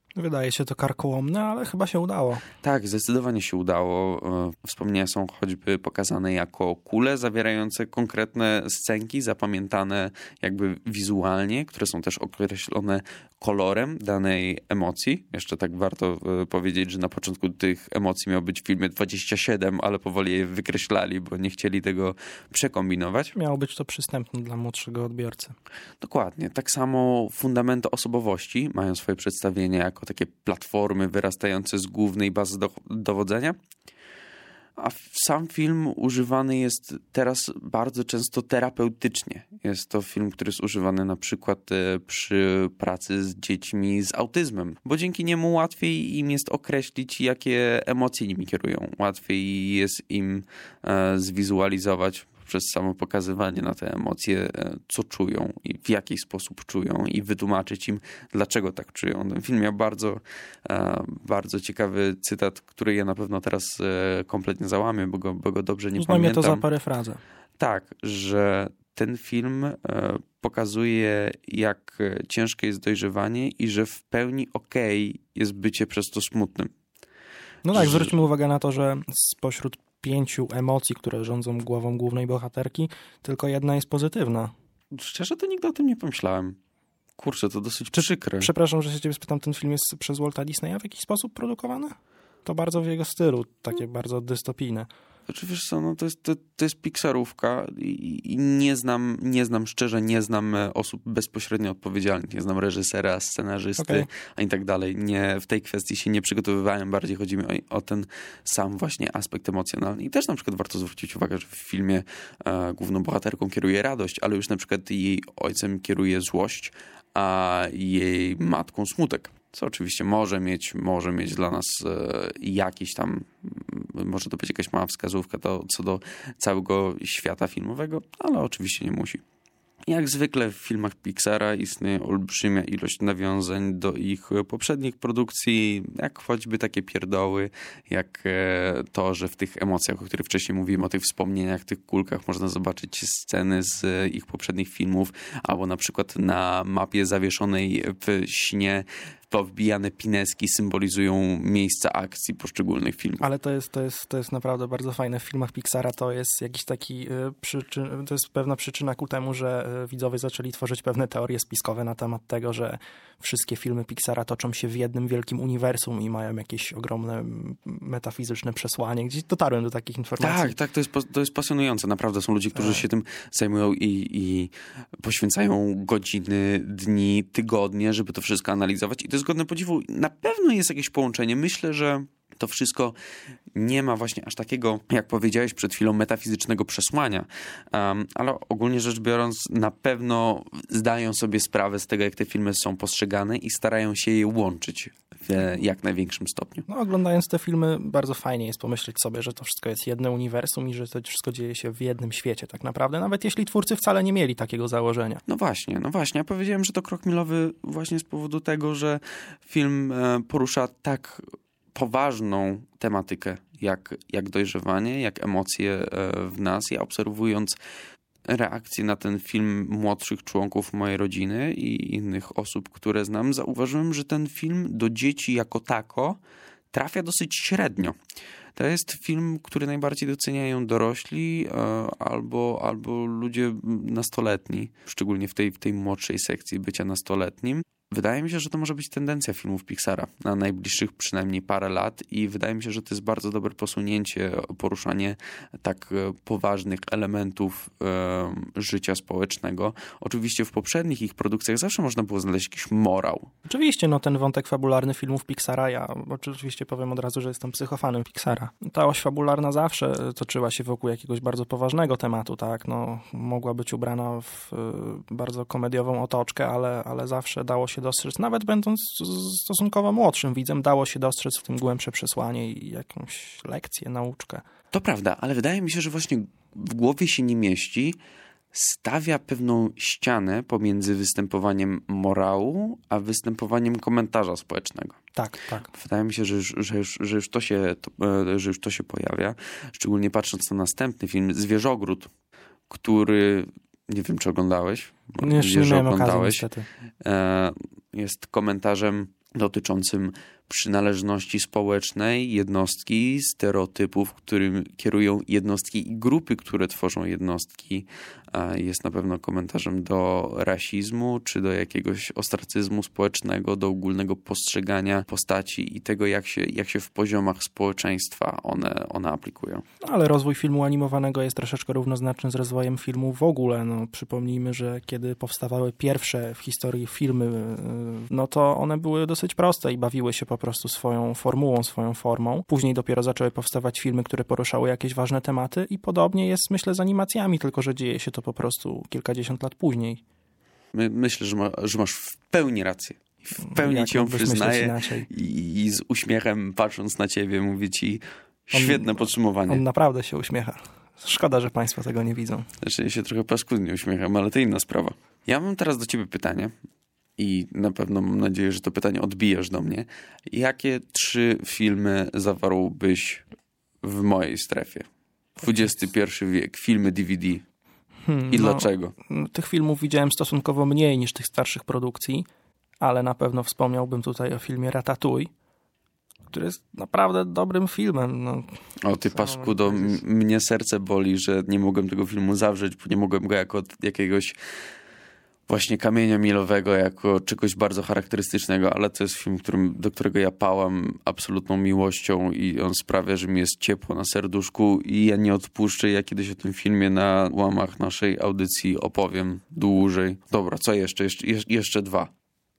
Wydaje się to karkołomne, ale chyba się udało. Tak, zdecydowanie się udało. Wspomnienia są choćby pokazane jako kule zawierające konkretne scenki, zapamiętane jakby wizualnie, które są też określone kolorem danej emocji. Jeszcze tak warto powiedzieć, że na początku tych emocji miało być w filmie dwadzieścia siedem, ale powoli je wykreślali, bo nie chcieli tego przekombinować. Miało być to przystępne dla młodszego odbiorcy. Dokładnie. Tak samo fundamenty osobowości mają swoje przedstawienie jako takie platformy wyrastające z głównej bazy do, dowodzenia. A sam film używany jest teraz bardzo często terapeutycznie. Jest to film, który jest używany na przykład przy pracy z dziećmi z autyzmem, bo dzięki niemu łatwiej im jest określić, jakie emocje nimi kierują. Łatwiej jest im zwizualizować przez samo pokazywanie na te emocje, co czują i w jaki sposób czują i wytłumaczyć im, dlaczego tak czują. Ten film miał bardzo, bardzo ciekawy cytat, który ja na pewno teraz kompletnie załamię, bo go, bo go dobrze nie Uznajmy pamiętam. to za parafrazę. Tak, że ten film pokazuje, jak ciężkie jest dojrzewanie i że w pełni okej jest bycie przez to smutnym. No tak, że... zwróćmy uwagę na to, że spośród pięciu emocji, które rządzą głową głównej bohaterki, tylko jedna jest pozytywna. Szczerze to nigdy o tym nie pomyślałem. Kurczę, to dosyć przykre. Przepraszam, że się ciebie spytam, ten film jest przez Walta Disneya w jakiś sposób produkowany? To bardzo w jego stylu, takie bardzo dystopijne. Znaczy, wiesz co, no to jest, to, to jest Pixarówka i, i nie znam, nie znam, szczerze nie znam osób bezpośrednio odpowiedzialnych. Nie znam reżysera, scenarzysty, okay. ani tak dalej. Nie, w tej kwestii się nie przygotowywałem. Bardziej chodzi mi o, o ten sam właśnie aspekt emocjonalny. I też na przykład warto zwrócić uwagę, że w filmie e, główną bohaterką kieruje radość, ale już na przykład jej ojcem kieruje złość, a jej matką smutek. Co oczywiście może mieć, może mieć dla nas e, jakiś tam, może to być jakaś mała wskazówka to, co do całego świata filmowego, ale oczywiście nie musi. Jak zwykle w filmach Pixara istnieje olbrzymia ilość nawiązań do ich poprzednich produkcji, jak choćby takie pierdoły, jak to, że w tych emocjach, o których wcześniej mówiłem, o tych wspomnieniach, tych kulkach można zobaczyć sceny z ich poprzednich filmów, albo na przykład na mapie zawieszonej w śnie powbijane pineski symbolizują miejsca akcji poszczególnych filmów. Ale to jest, to jest, to jest naprawdę bardzo fajne. W filmach Pixara to jest jakiś taki y, przyczyn, to jest pewna przyczyna ku temu, że y, widzowie zaczęli tworzyć pewne teorie spiskowe na temat tego, że wszystkie filmy Pixara toczą się w jednym wielkim uniwersum i mają jakieś ogromne metafizyczne przesłanie. Gdzieś dotarłem do takich informacji. Tak, tak, to jest, to jest pasjonujące. Naprawdę są ludzie, którzy tak. się tym zajmują i, i poświęcają godziny, dni, tygodnie, żeby to wszystko analizować. I to jest godne podziwu. Na pewno jest jakieś połączenie. Myślę, że to wszystko nie ma właśnie aż takiego, jak powiedziałeś przed chwilą, metafizycznego przesłania, um, ale ogólnie rzecz biorąc na pewno zdają sobie sprawę z tego, jak te filmy są postrzegane i starają się je łączyć w jak największym stopniu. No, oglądając te filmy bardzo fajnie jest pomyśleć sobie, że to wszystko jest jedno uniwersum i że to wszystko dzieje się w jednym świecie tak naprawdę, nawet jeśli twórcy wcale nie mieli takiego założenia. No właśnie, no właśnie. Ja powiedziałem, że to krok milowy właśnie z powodu tego, że film porusza tak poważną tematykę, jak, jak dojrzewanie, jak emocje w nas. Ja obserwując reakcje na ten film młodszych członków mojej rodziny i innych osób, które znam, zauważyłem, że ten film do dzieci jako tako trafia dosyć średnio. To jest film, który najbardziej doceniają dorośli albo, albo ludzie nastoletni, szczególnie w tej, w tej młodszej sekcji bycia nastoletnim. Wydaje mi się, że to może być tendencja filmów Pixara na najbliższych przynajmniej parę lat i wydaje mi się, że to jest bardzo dobre posunięcie, poruszanie tak poważnych elementów e, życia społecznego. Oczywiście w poprzednich ich produkcjach zawsze można było znaleźć jakiś morał. Oczywiście, no ten wątek fabularny filmów Pixara, ja oczywiście powiem od razu, że jestem psychofanem Pixara. Ta oś fabularna zawsze toczyła się wokół jakiegoś bardzo poważnego tematu, tak? No, mogła być ubrana w y, bardzo komediową otoczkę, ale, ale zawsze dało się dostrzec, nawet będąc stosunkowo młodszym widzem, dało się dostrzec w tym głębsze przesłanie i jakąś lekcję, nauczkę. To prawda, ale wydaje mi się, że właśnie w głowie się nie mieści, stawia pewną ścianę pomiędzy występowaniem morału, a występowaniem komentarza społecznego. Tak, tak. Wydaje mi się, że już, że już, że już, to, się, że już to się pojawia, szczególnie patrząc na następny film, Zwierzogród, który... Nie wiem, czy oglądałeś. Nie, jeszcze nie miałem okazji, niestety. Jest komentarzem dotyczącym przynależności społecznej jednostki, stereotypów, którym kierują jednostki i grupy, które tworzą jednostki. Jest na pewno komentarzem do rasizmu, czy do jakiegoś ostracyzmu społecznego, do ogólnego postrzegania postaci i tego, jak się, jak się w poziomach społeczeństwa one, one aplikują. Ale rozwój filmu animowanego jest troszeczkę równoznaczny z rozwojem filmu w ogóle. No, przypomnijmy, że kiedy powstawały pierwsze w historii filmy, no to one były dosyć proste i bawiły się po prostu swoją formułą, swoją formą. Później dopiero zaczęły powstawać filmy, które poruszały jakieś ważne tematy i podobnie jest, myślę, z animacjami, tylko że dzieje się to po prostu kilkadziesiąt lat później. My, myślę, że, ma, że masz w pełni rację. W pełni Jak ci ją mógłbyś myśleć przyznaję inaczej? i, i z uśmiechem patrząc na ciebie mówię ci świetne On- podsumowanie. On naprawdę się uśmiecha. Szkoda, że państwo tego nie widzą. Znaczy ja się trochę paskudnie uśmiecham, ale to inna sprawa. Ja mam teraz do ciebie pytanie i na pewno mam nadzieję, że to pytanie odbijasz do mnie. Jakie trzy filmy zawarłbyś w mojej strefie? dwudziesty pierwszy wiek, filmy D V D. Hmm, I no, dlaczego? Tych filmów widziałem stosunkowo mniej niż tych starszych produkcji, ale na pewno wspomniałbym tutaj o filmie Ratatouille, który jest naprawdę dobrym filmem. No, O ty Co paskudo, mam m- powiedzieć? mnie serce boli, że nie mogłem tego filmu zawrzeć, bo nie mogłem go jako od jakiegoś właśnie kamienia milowego, jako czegoś bardzo charakterystycznego, ale to jest film, którym, do którego ja pałam absolutną miłością i on sprawia, że mi jest ciepło na serduszku i ja nie odpuszczę. Ja kiedyś o tym filmie na łamach naszej audycji opowiem dłużej. Dobra, co jeszcze? Jeszcze, jeszcze dwa.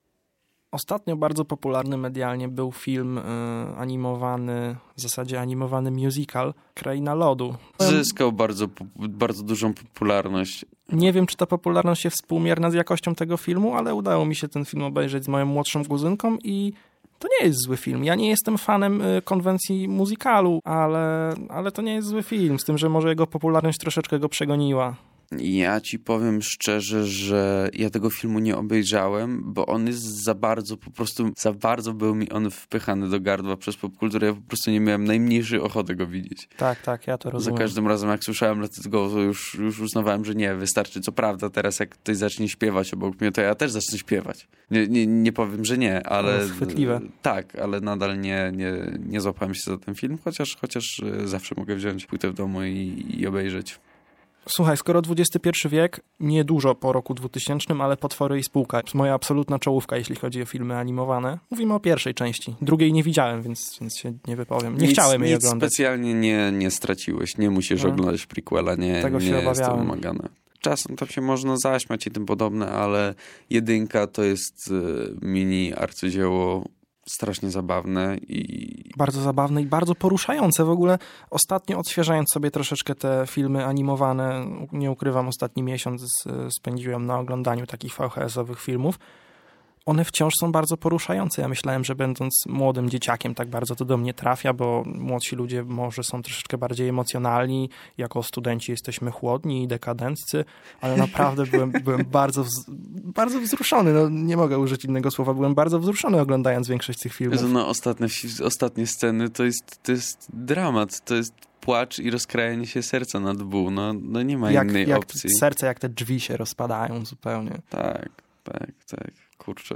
Ostatnio bardzo popularny medialnie był film y, animowany, w zasadzie animowany musical Kraina Lodu. Zyskał bardzo, bardzo dużą popularność. Nie wiem, czy ta popularność jest współmierna z jakością tego filmu, ale udało mi się ten film obejrzeć z moją młodszą kuzynką i to nie jest zły film. Ja nie jestem fanem y, konwencji musicalu, ale, ale to nie jest zły film, z tym, że może jego popularność troszeczkę go przegoniła. Ja ci powiem szczerze, że ja tego filmu nie obejrzałem, bo on jest za bardzo, po prostu za bardzo był mi on wpychany do gardła przez popkulturę. Ja po prostu nie miałem najmniejszej ochoty go widzieć. Tak, tak, ja to rozumiem. Za każdym razem, jak słyszałem Let It Go, to już, już uznawałem, że nie, wystarczy. Co prawda, teraz jak ktoś zacznie śpiewać obok mnie, to ja też zacznę śpiewać. Nie, nie, nie powiem, że nie, ale... No, chwytliwe. Tak, ale nadal nie, nie, nie złapałem się za ten film, chociaż, chociaż zawsze mogę wziąć płytę w domu i, i obejrzeć. Słuchaj, skoro dwudziesty pierwszy wiek, niedużo po roku dwutysięcznym, ale Potwory i spółka. Moja absolutna czołówka, jeśli chodzi o filmy animowane. Mówimy o pierwszej części. Drugiej nie widziałem, więc, więc się nie wypowiem. Nie nic, chciałem jej nic oglądać. specjalnie nie, nie straciłeś. Nie musisz No. oglądać prequela, nie, Tego się nie jest to obawiałem. wymagane. Czasem tam się można zaśmiać i tym podobne, ale jedynka to jest y, mini arcydzieło strasznie zabawne i Bardzo zabawne i bardzo poruszające. W ogóle ostatnio odświeżając sobie troszeczkę te filmy animowane, nie ukrywam, ostatni miesiąc y, spędziłem na oglądaniu takich V H S-owych filmów. One wciąż są bardzo poruszające. Ja myślałem, że będąc młodym dzieciakiem tak bardzo to do mnie trafia, bo młodsi ludzie może są troszeczkę bardziej emocjonalni. Jako studenci jesteśmy chłodni i dekadenccy, ale naprawdę byłem, byłem bardzo, wz, bardzo wzruszony. No, nie mogę użyć innego słowa. Byłem bardzo wzruszony oglądając większość tych filmów. Jezu, no, ostatnie, ostatnie sceny to jest, to jest dramat, to jest płacz i rozkrajanie się serca na dół. No, no nie ma jak, innej jak opcji. serce, jak te drzwi się rozpadają zupełnie. Tak, tak, tak. Kurczę.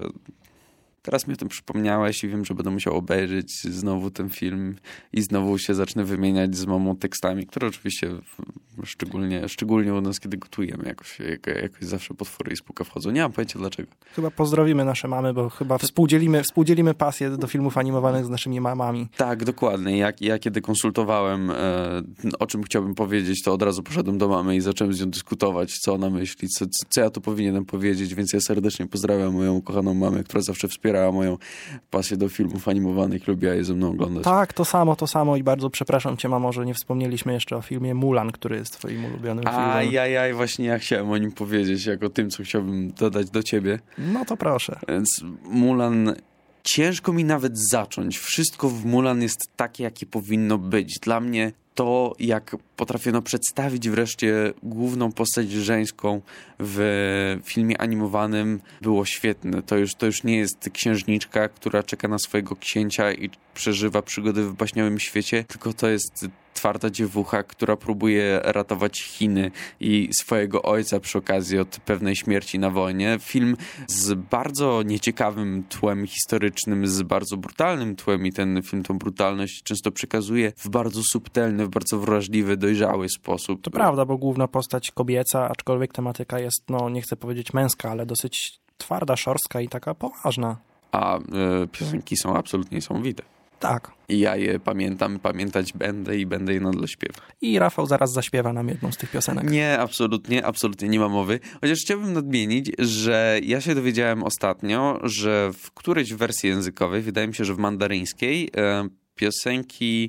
Teraz mi o tym przypomniałeś i wiem, że będę musiał obejrzeć znowu ten film i znowu się zacznę wymieniać z mamą tekstami, które oczywiście szczególnie, szczególnie u nas, kiedy gotujemy, jakoś, jakoś zawsze Potwory i spółka wchodzą. Nie mam pojęcia dlaczego. Chyba pozdrowimy nasze mamy, bo chyba współdzielimy, współdzielimy pasję do filmów animowanych z naszymi mamami. Tak, dokładnie. Ja, ja kiedy konsultowałem, e, o czym chciałbym powiedzieć, to od razu poszedłem do mamy i zacząłem z nią dyskutować, co ona myśli, co, co ja tu powinienem powiedzieć, więc ja serdecznie pozdrawiam moją kochaną mamę, która zawsze wspierała moją pasję do filmów animowanych, lubiła je ze mną oglądać. Tak, to samo, to samo i bardzo przepraszam cię, mamo, że nie wspomnieliśmy jeszcze o filmie Mulan, który jest twoim ulubionym filmem. Ajajaj, właśnie ja chciałem o nim powiedzieć, jako tym, co chciałbym dodać do ciebie. No to proszę. Więc Mulan... Ciężko mi nawet zacząć. Wszystko w Mulan jest takie, jakie powinno być. Dla mnie to, jak potrafiono przedstawić wreszcie główną postać żeńską w filmie animowanym, było świetne. To już, to już nie jest księżniczka, która czeka na swojego księcia i przeżywa przygody w baśniowym świecie, tylko to jest twarda dziewucha, która próbuje ratować Chiny i swojego ojca przy okazji od pewnej śmierci na wojnie. Film z bardzo nieciekawym tłem historycznym, z bardzo brutalnym tłem i ten film tą brutalność często przekazuje w bardzo subtelny, w bardzo wrażliwy, dojrzały sposób. To prawda, bo główna postać kobieca, aczkolwiek tematyka jest, no nie chcę powiedzieć męska, ale dosyć twarda, szorstka i taka poważna. A y, piosenki są absolutnie niesamowite. Tak. I ja je pamiętam, pamiętać będę i będę je nadal śpiewał. I Rafał zaraz zaśpiewa nam jedną z tych piosenek. Nie, absolutnie, absolutnie nie ma mowy. Chociaż chciałbym nadmienić, że ja się dowiedziałem ostatnio, że w którejś wersji językowej, wydaje mi się, że w mandaryńskiej, e, piosenki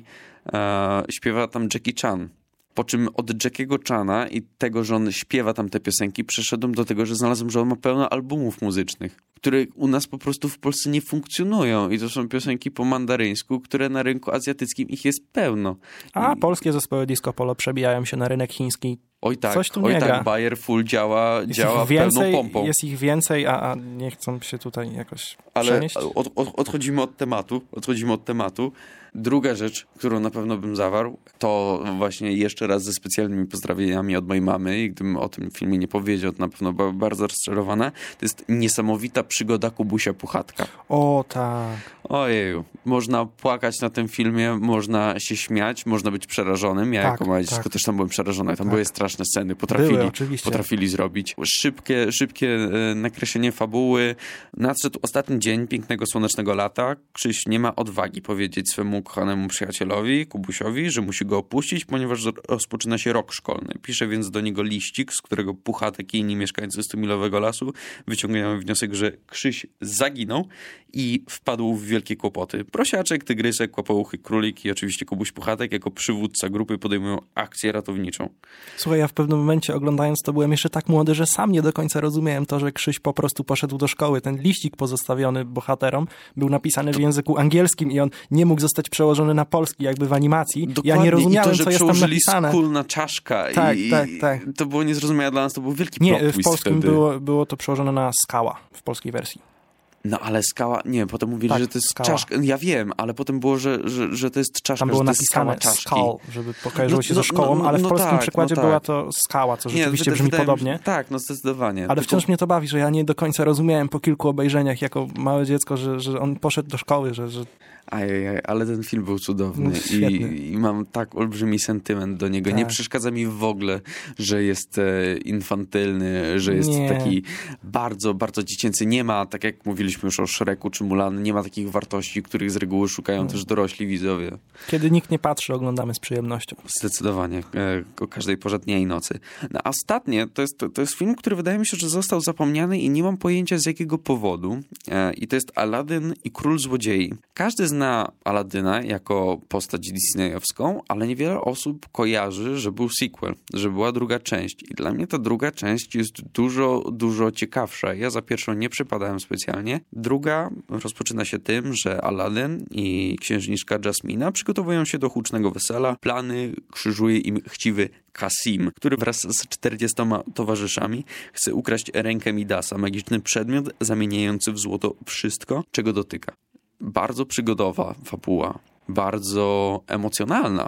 e, śpiewa tam Jackie Chan. Po czym od Jackiego Chana i tego, że on śpiewa tam te piosenki, przeszedłem do tego, że znalazłem, że on ma pełno albumów muzycznych, które u nas po prostu w Polsce nie funkcjonują. I to są piosenki po mandaryńsku, które na rynku azjatyckim ich jest pełno. A I... polskie zespoły disco polo przebijają się na rynek chiński. Oj tak, Coś tu nie oj gra. tak, Bayer Full działa, Jest działa ich więcej, pełną pompą. Jest ich więcej, a, a nie chcą się tutaj jakoś Ale przenieść. od, od, odchodzimy od tematu, odchodzimy od tematu. Druga rzecz, którą na pewno bym zawarł, to właśnie jeszcze raz ze specjalnymi pozdrowieniami od mojej mamy i gdybym o tym filmie nie powiedział, to na pewno była bardzo rozczarowana. To jest niesamowita przygoda Kubusia Puchatka. O tak. Ojeju, można płakać na tym filmie, można się śmiać, można być przerażonym. Ja Tak, jako małe dziecko tak. też tam byłem przerażony. Tam Tak. były straszne sceny. Potrafili, Były, oczywiście. potrafili zrobić. Szybkie, szybkie e, nakreślenie fabuły. Nadszedł ostatni dzień pięknego, słonecznego lata. Krzyś nie ma odwagi powiedzieć swemu kochanemu przyjacielowi, Kubusiowi, że musi go opuścić, ponieważ rozpoczyna się rok szkolny. Pisze więc do niego liścik, z którego Puchatek i inni mieszkańcy stumilowego lasu wyciągają wniosek, że Krzyś zaginął i wpadł w wielkie kłopoty. Prosiaczek, tygrysek, kłopouchy, królik i oczywiście Kubuś Puchatek jako przywódca grupy podejmują akcję ratowniczą. Słuchaj, ja w pewnym momencie oglądając to byłem jeszcze tak młody, że sam nie do końca rozumiałem to, że Krzyś po prostu poszedł do szkoły. Ten liścik pozostawiony bohaterom był napisany w języku angielskim i on nie mógł zostać przełożony na polski, jakby w animacji. Dokładnie. Ja nie rozumiałem, I to, że co jest tam przełożyli napisane. Skól na czaszka. Tak, i, tak, tak. To było niezrozumiałe dla nas, to był wielki Nie, plot w twist polskim wtedy. było, było to przełożone na skała w polskiej wersji. No ale skała, nie, potem mówili, Tak, że to jest skała. czaszka. Ja wiem, ale potem było, że, że, że to jest czaszka, Tam było że to jest skała napisane czaszki. skull, żeby kojarzyło No, się no, ze szkołą, no, ale w no polskim tak, przykładzie no tak. była to skała, co rzeczywiście Nie, brzmi wydaje mi podobnie. się- Tak, no zdecydowanie. Ale Tylko- wciąż mnie to bawi, że ja nie do końca rozumiałem po kilku obejrzeniach jako małe dziecko, że, że on poszedł do szkoły, że, że Ajajaj, ale ten film był cudowny No, świetny. I, i mam tak olbrzymi sentyment do niego. Tak. Nie przeszkadza mi w ogóle, że jest e, infantylny, że jest Nie. taki bardzo, bardzo dziecięcy. Nie ma, tak jak mówiliśmy już o Shreku czy Mulan, nie ma takich wartości, których z reguły szukają No. też dorośli widzowie. kiedy nikt nie patrzy, oglądamy z przyjemnością. Zdecydowanie, e, o każdej porze dnia i nocy. No, a ostatnie, to jest, to jest film, który wydaje mi się, że został zapomniany i nie mam pojęcia z jakiego powodu. E, I to jest Aladdin i Król Złodziei. Każdy zna Aladyna jako postać disneyowską, ale niewiele osób kojarzy, że był sequel, że była druga część. I dla mnie ta druga część jest dużo, dużo ciekawsza. Ja za pierwszą nie przypadałem specjalnie. Druga rozpoczyna się tym, że Aladdin i księżniczka Jasmina przygotowują się do hucznego wesela. Plany krzyżuje im chciwy Kasim, który wraz z czterdziestoma towarzyszami chce ukraść rękę Midasa, magiczny przedmiot zamieniający w złoto wszystko, czego dotyka. Bardzo przygodowa fabuła, bardzo emocjonalna.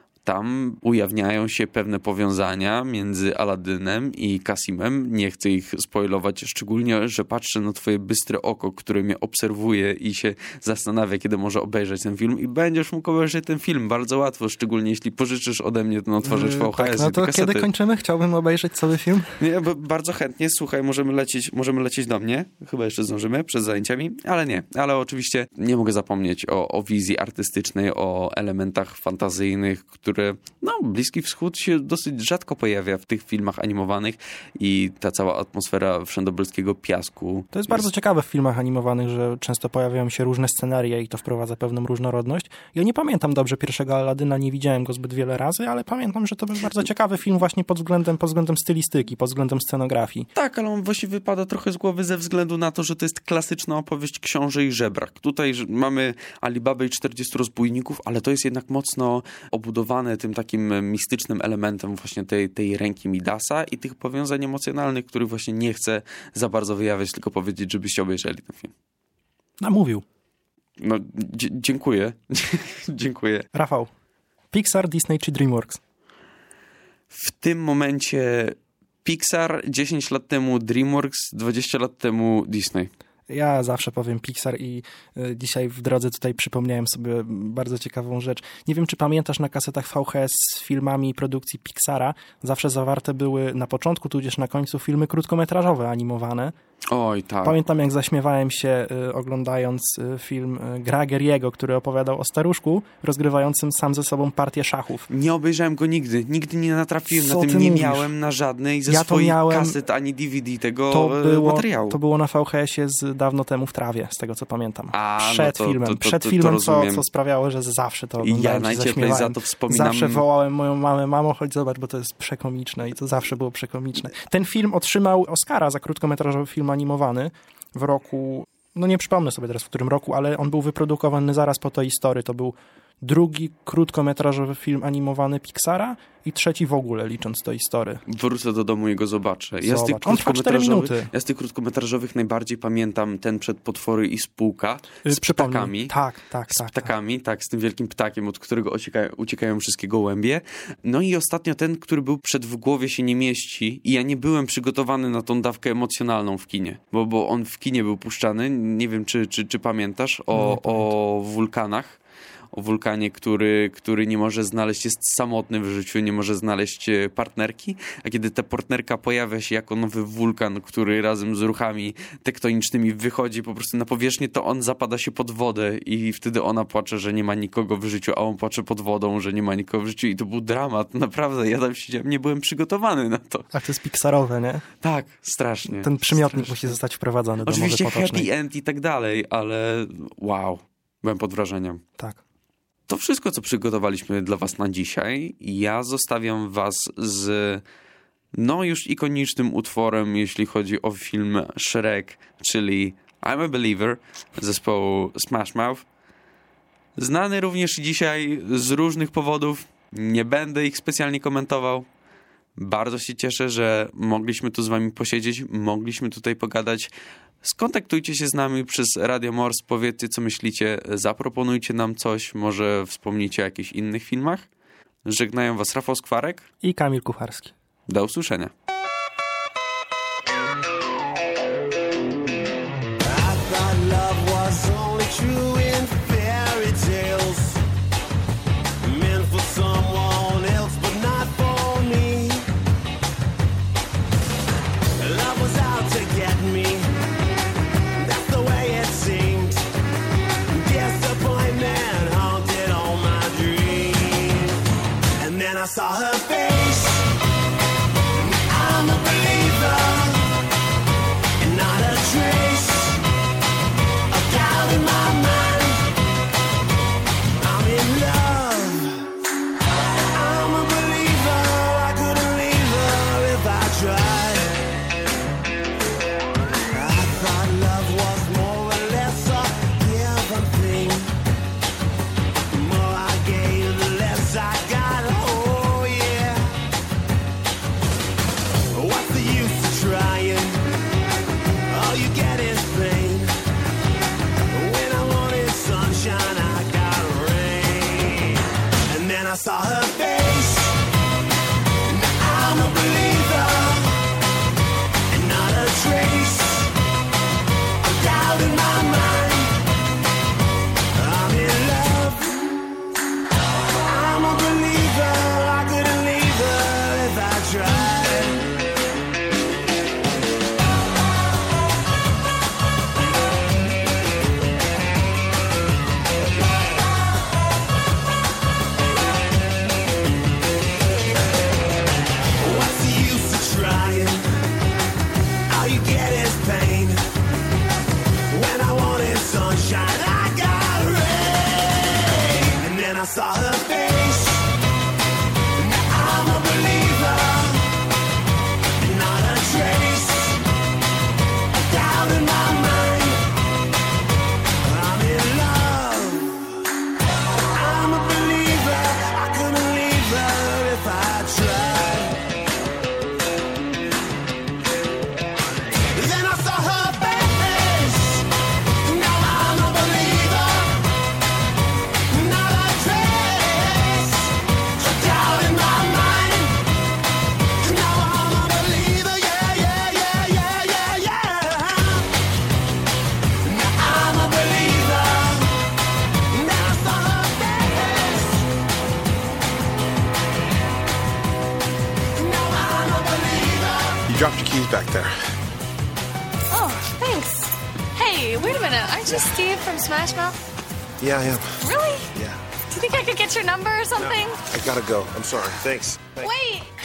Tam ujawniają się pewne powiązania między Aladynem i Kasimem. Nie chcę ich spoilować, szczególnie, że patrzę na twoje bystre oko, które mnie obserwuje i się zastanawia, kiedy może obejrzeć ten film. I będziesz mógł obejrzeć ten film bardzo łatwo, szczególnie jeśli pożyczysz ode mnie ten odtwarzacz V H S. Tak, no i to kasety. kiedy kończymy? Chciałbym obejrzeć cały film. Nie, bo bardzo chętnie, słuchaj, możemy lecieć, możemy lecieć do mnie, chyba jeszcze zdążymy przed zajęciami, ale nie, ale oczywiście nie mogę zapomnieć o, o wizji artystycznej, o elementach fantazyjnych, które, no, Bliski Wschód się dosyć rzadko pojawia w tych filmach animowanych i ta cała atmosfera wszędobylskiego piasku. To jest bardzo ciekawe w filmach animowanych, że często pojawiają się różne scenaria i to wprowadza pewną różnorodność. Ja nie pamiętam dobrze pierwszego Aladyna, nie widziałem go zbyt wiele razy, ale pamiętam, że to był bardzo ciekawy film właśnie pod względem, pod względem stylistyki, pod względem scenografii. Tak, ale on właśnie wypada trochę z głowy ze względu na to, że to jest klasyczna opowieść książę i żebrak. Tutaj że mamy Alibabę i czterdziestu rozbójników, ale to jest jednak mocno obudowane tym takim mistycznym elementem właśnie tej, tej ręki Midasa i tych powiązań emocjonalnych, których właśnie nie chcę za bardzo wyjawiać, tylko powiedzieć, żebyście obejrzeli ten film. Namówił. No, dzie- dziękuję. Dziękuję. Rafał, Pixar, Disney czy DreamWorks? W tym momencie Pixar, dziesięć lat temu DreamWorks, dwadzieścia lat temu Disney. Ja zawsze powiem Pixar i y, dzisiaj w drodze tutaj przypomniałem sobie bardzo ciekawą rzecz. Nie wiem, czy pamiętasz, na kasetach V H S z filmami produkcji Pixara zawsze zawarte były na początku, tudzież na końcu filmy krótkometrażowe, animowane. Oj, tak. Pamiętam, jak zaśmiewałem się y, oglądając y, film y, Gra Geriego, który opowiadał o staruszku rozgrywającym sam ze sobą partię szachów. Nie obejrzałem go nigdy. Nigdy nie natrafiłem Co na tym. ty Nie mówisz? miałem na żadnej ze Ja to swoich miałem- kaset ani D V D tego To e, było, materiału. to było na V H S-ie z dawno temu w trawie, z tego co pamiętam. A, no Przed to- filmem, to- to- przed to- to filmem, co, rozumiem. co sprawiało, że zawsze to I oglądałem, ja się najcieplej zaśmiewałem. za to wspominam. Zawsze wołałem moją mamę, mamo, chodź zobacz, bo to jest przekomiczne i to zawsze było przekomiczne. Ten film otrzymał Oscara za krótkometrażowy film animowany w roku, no nie przypomnę sobie teraz w którym roku, ale on był wyprodukowany zaraz po Toy Story. To był drugi krótkometrażowy film animowany Pixara i trzeci w ogóle, licząc Toy Story. Wrócę do domu i go zobaczę. Ja z, tych Zobacz, on trwa cztery krótkometrażowych, minuty. ja z tych krótkometrażowych najbardziej pamiętam ten Przed potwory i Spółka Y, z przypomnij. ptakami. Tak, tak, Z tak. tak. ptakami, tak, z tym wielkim ptakiem, od którego uciekają, uciekają wszystkie gołębie. No i ostatnio ten, który był przed W głowie się nie mieści i ja nie byłem przygotowany na tą dawkę emocjonalną w kinie, bo, bo on w kinie był puszczany, nie wiem czy, czy, czy pamiętasz, o, Nie o wulkanach. O wulkanie, który, który nie może znaleźć, jest samotny w życiu, nie może znaleźć e, partnerki, a kiedy ta partnerka pojawia się jako nowy wulkan, który razem z ruchami tektonicznymi wychodzi po prostu na powierzchnię, to on zapada się pod wodę i wtedy ona płacze, że nie ma nikogo w życiu, a on płacze pod wodą, że nie ma nikogo w życiu i to był dramat, naprawdę, ja tam siedziałem, nie byłem przygotowany na to. Tak, to jest pixarowe, nie? Tak, strasznie. Ten przymiotnik strasznie. musi zostać wprowadzony do Oczywiście mowy potocznej. happy end i tak dalej, ale wow, byłem pod wrażeniem. Tak. To wszystko, co przygotowaliśmy dla was na dzisiaj. Ja zostawiam was z no już ikonicznym utworem, jeśli chodzi o film Shrek, czyli I'm a Believer zespołu Smash Mouth. Znany również dzisiaj z różnych powodów. Nie będę ich specjalnie komentował. Bardzo się cieszę, że mogliśmy tu z wami posiedzieć, mogliśmy tutaj pogadać. Skontaktujcie się z nami przez Radio Morse, powiedzcie co myślicie, zaproponujcie nam coś, może wspomnijcie o jakichś innych filmach. Żegnają was Rafał Skwarek. I Kamil Kucharski. Do usłyszenia. I thought love was only true in fairy tales, meant for someone else but not for me. Love was out to get me, that's the way it seemed. Disappointment haunted all my dreams. And then I saw her face, I'm a believer, and not a trace of doubt in my mind. dropped your keys back there. Oh, thanks. Hey, wait a minute. Aren't you Steve from Smash Mouth? Yeah, I am. Really? Yeah. Do you think I could get your number or something? No, I gotta go. I'm sorry. Thanks. Thanks. Wait!